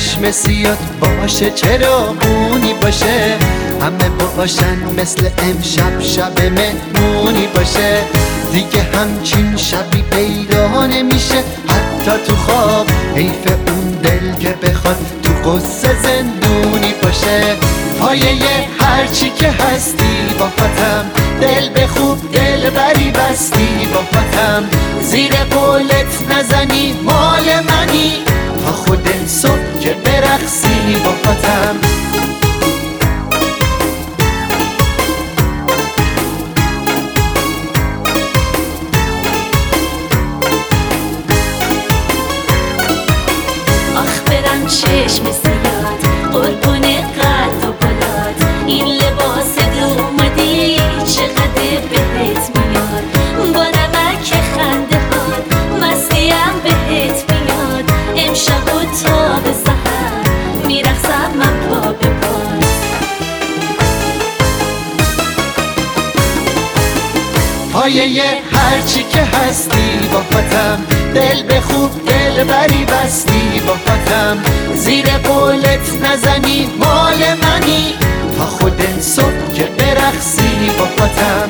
چشم سیاد باشه چراغونی باشه، همه باشن مثل امشب شب مهمونی باشه. دیگه همچین شبی پیدا نمیشه حتی تو خواب، حیف اون دل که بخواد تو قصه زندونی باشه. پایه هرچی که هستی با پاتم، دل به خوب دل بری بستی با پاتم. زیر قولت نزنی مال منی، تا خود صبح که برقصی با پاتم. آخ برم چشم سیاد قربون قد و بلاد، این لباس اومدی چقدر بهت میاد. با نمک خنده هات مستیم بهت میاد. امشب و تا به سحر میرقصم من پا به پا. پایه هرچی که هستی با پاتم، دل به خوب دل بری بستی با پاتم. زیر قولت نزنی مال منی، تا خود صبح که برقصی با پاتم.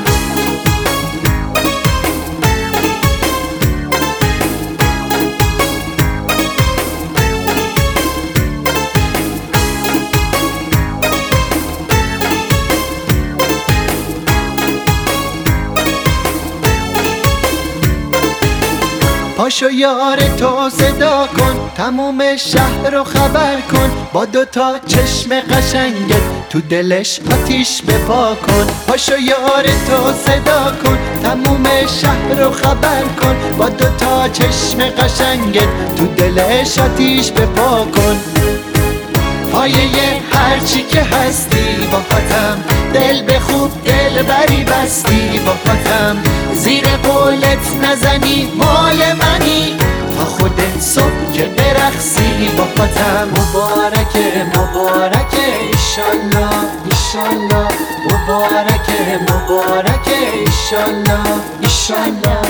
پاشو یار تو صدا کن، تموم شهر رو خبر کن. با دوتا چشم قشنگت تو دلش آتیش بپا کن. پاشو یار تو صدا کن، تموم شهر رو خبر کن. با دوتا چشم قشنگت تو دلش آتیش بپا کن. پایه هرچی که هستی با پاتم، دل به خوب دل بری بستی با پاتم. زیر قولت نزنی مال منی، تا خود صبح که برقصی با پاتم. مبارکه مبارکه ایشالله ایشالله، مبارکه مبارکه ایشالله ایشالله.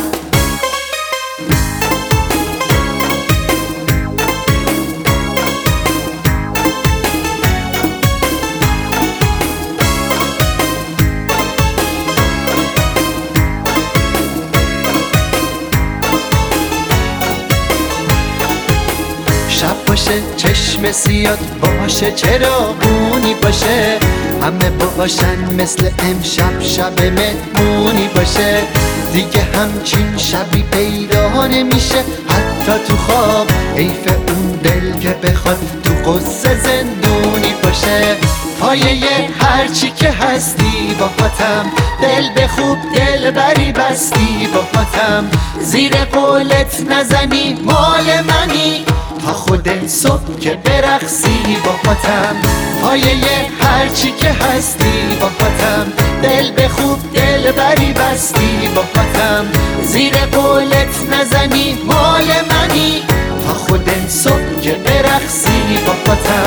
شب باشه چشم سیاد باشه چراغونی باشه، همه باشن مثل امشب شب مهمونی باشه. دیگه همچین شبی پیدا نمیشه حتی تو خواب، حیف اون دل که بخواد تو قصه زندونی باشه. پایه هرچی که هستی با پاتم، دل به خوب دل بری بستی با پاتم. زیر قولت نزنی مال منی، تا خود صبح که برقصی با پاتم. پایه هرچی که هستی با پاتم، دل به خوب دل بری بستی با پاتم. زیر قولت نزنی مال منی، تا خود صبح که برقصی با پاتم.